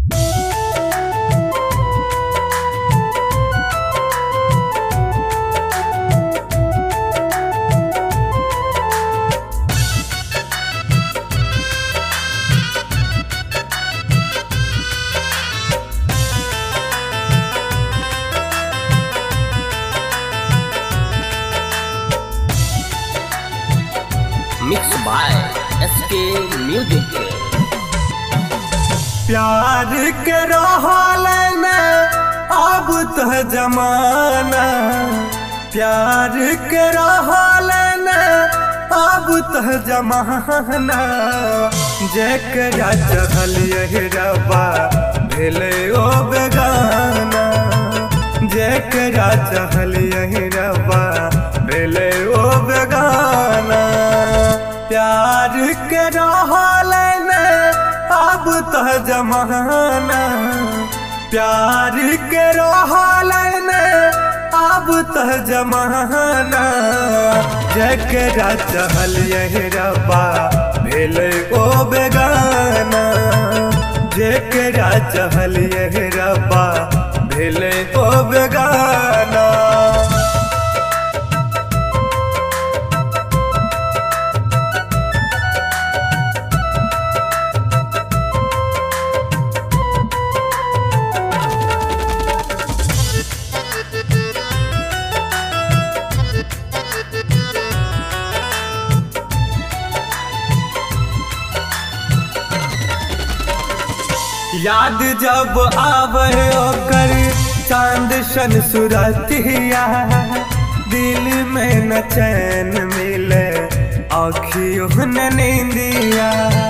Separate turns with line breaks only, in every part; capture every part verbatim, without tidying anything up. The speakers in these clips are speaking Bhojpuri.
Mix by SK music.
प्यार के रहल में अब तो जमाना, प्यार के रहल में अब तो जमाना, जेकरा चहल यही रबा भेले ओ बेगाना, जेकरा चहल यही रबा भेले ओ बेगाना। प्यार के रहल में अब तो जमाना, प्यार के रहल में अब तो जमाना, जेकरा चहल यही रबा भेले ओ बेगाना, जेकरा चहल यही रबा भेले ओ बेगाना। याद जब आवे ओकर चांद सन सुरतिया, दिल में न चैन मिले आँखियों न नींदिया।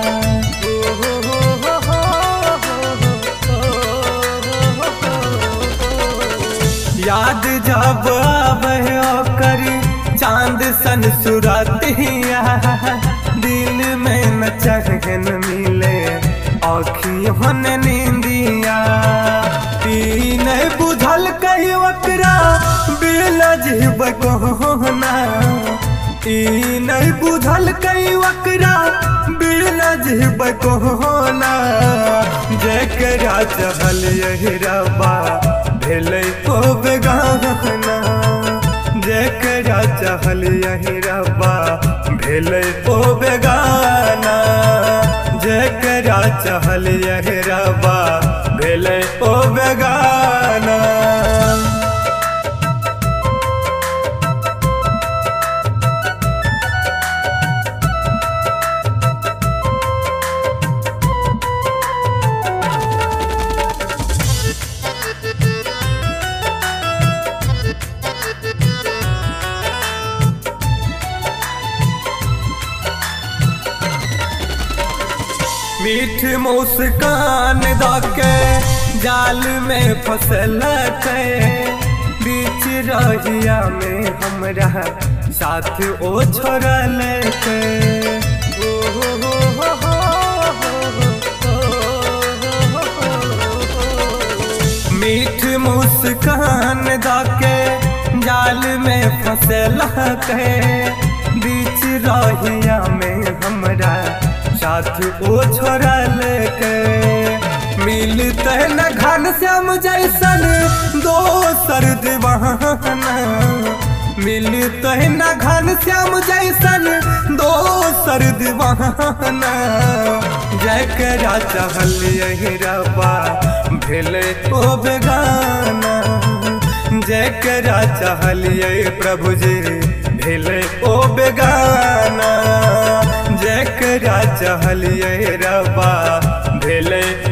याद जब आवे ओकर चांद सन सुरतिया, दिल में न चैन मिले आँखियों ने नींदिया। ई नहीं बुझल कही वकरा बिना जीव कोना, ई नहीं बुझल कही वकरा बिना जीव कोना, जेकरा चहल यही रबा भेले ओ बेगाना, जेकरा चहल यही रबा भेले ओ बेगाना, जेकरा चहल यही रबा भेले ओ बेगाना। मीठ मुस्कान दाके जाल में फसल के, बीच रहिया में हमरा साथ ओ छोड़ल के। मीठ मुस्कान दाके जाल में फसल के, बीच रहिया में हमरा साथ ओ छोड़ल के। मिलते न घन श्याम जैसन दोसर दीवाना, मिलते न घन श्याम जैसन दोसर दीवाना, जेकरा चहल यही रबा भेले ओ बेगाना, जेकरा चहल यही प्रभु जी भेले ओ बेगाना, जेकरा चहल यही रबा भेले